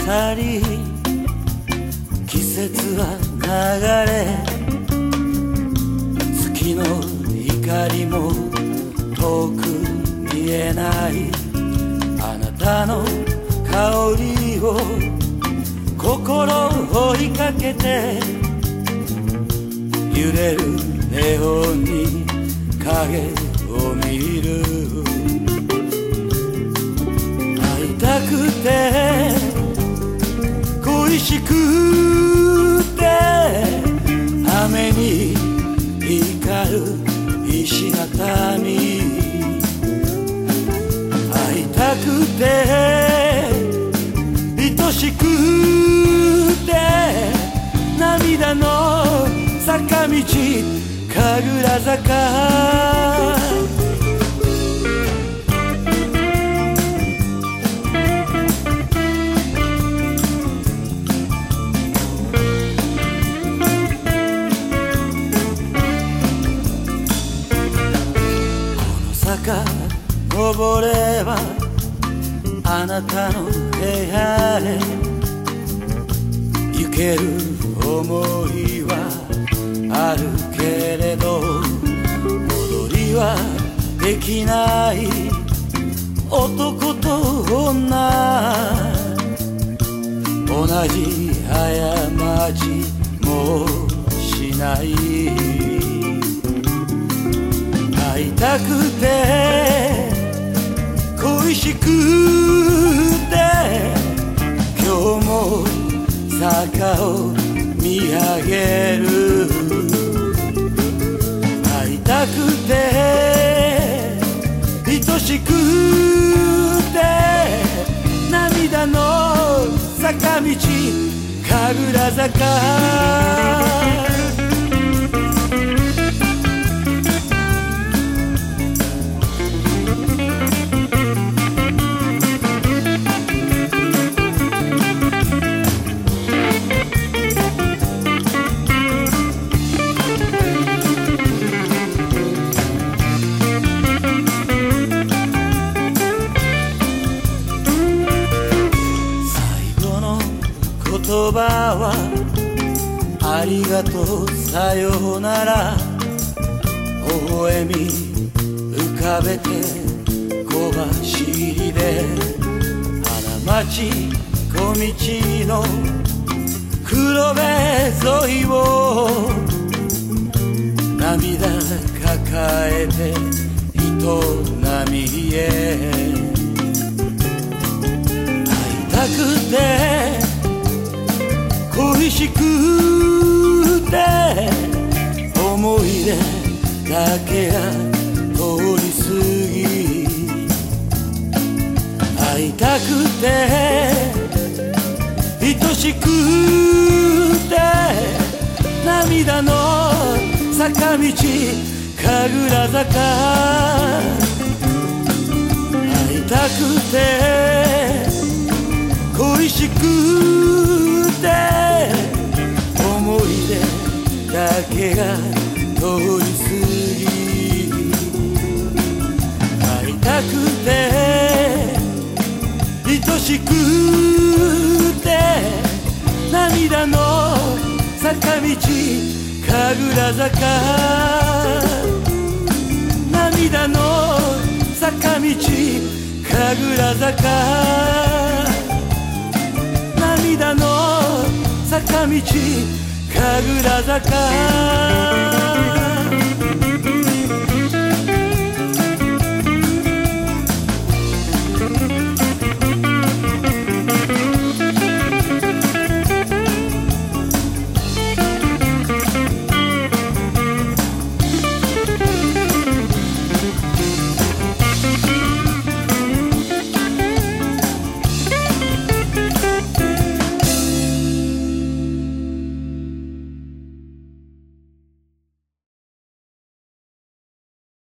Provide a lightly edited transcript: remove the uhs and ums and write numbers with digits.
去り季節は流れ月の光も遠く見えないあなたの香りを心追いかけて揺れるネオンに影を見る会いたくて恋しくて雨に光る石畳会いたくて愛しくて涙の坂道神楽坂登ればあなたの部屋へ行ける想いはあるけれど戻りはできない男と女同じ過ちもしない会いたくて恋しくて今日も坂を見上げる会いたくて愛しくて涙の坂道神楽坂言葉はありがとうさようなら微笑み浮かべて小走りで花街小道の黒部沿いを涙抱えて営みへ会いたくて恋しくて思い出だけが通り過ぎ会いたくて愛しくて涙の坂道神楽坂会いたくて恋しくて思い出だけが通り過ぎ会いたくて愛しくて涙の坂道神楽坂涙の坂道神楽坂涙の坂道神楽坂